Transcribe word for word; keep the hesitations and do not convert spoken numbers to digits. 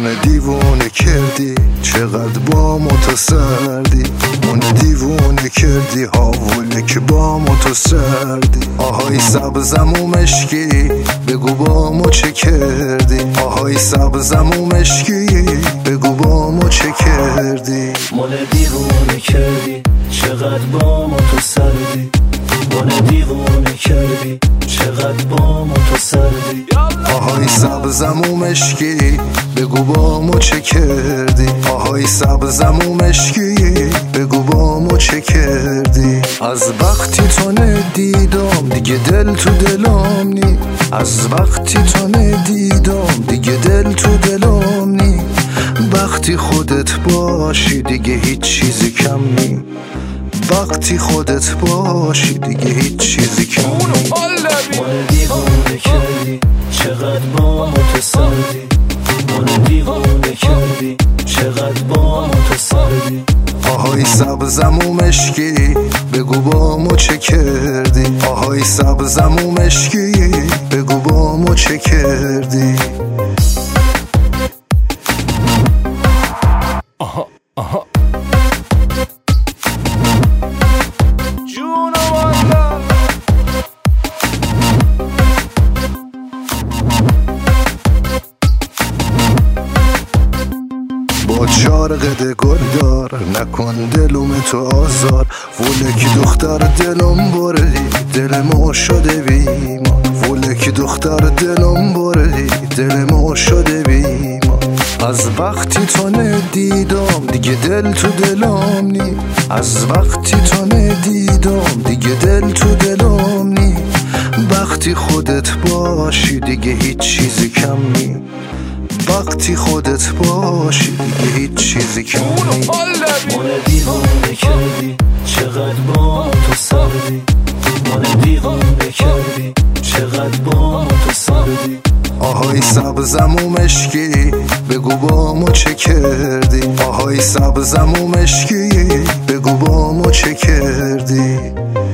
من دیوونه کردی، چقدر با ما تو سردی. من دیوونه کردی، حواله که با ما تو سردی. آهای سبزم و مشکی، بگو با ما چه کردی. آهای سبزم و مشکی، بگو با ما چه کردی. من دیوونه کردی، چقدر با ما تو سردی. من دیوونه کردی، چقدر با ما تو سردی. آهای سبزم و مشکی، بگو با ما چه کردی. آهای سبزم و مشکی، بگو با ما چه کردی. از وقتی تو ندیدم دیگه دل تو دلم نی. از وقتی تو ندیدم دیگه دل تو دلم نی. وقتی خودت باشی دیگه هیچ چیزی کم نی. وقتی خودت باشی دیگه هیچ چیزی کم نی. من دیوونه کردی، چقدر با ما تو سردی. من دیوونه کردی، چقدر با ما تو سردی. آهای سبزم و مشکی، بگو با ما چه کردی. آهای سبزم و مشکی، بگو با ما چه کردی. آها آها با جارقد گلدار نکن دلوم تو آزار. ولکی دختر دلم بردی، دل ما شده بیمان. ولکی دختر دلم بردی، دل ما شده بیمان. از وقتی تو ندیدم دیگه دل تو دلم نی. از وقتی تو ندیدم دیگه دل تو دلم نی. وقتی خودت باشی دیگه هیچ چیزی کم نی. وقتی خودت باشی دیگه هیچ چیزی کم نی. من دیوونه کردی، چقدر با تو سردی. من دیوونه کردی، چقدر با تو سردی. آهای سبزم و مشکی، بگو با ما چه کردی. آهای سبزم و مشکی، بگو با ما چه کردی.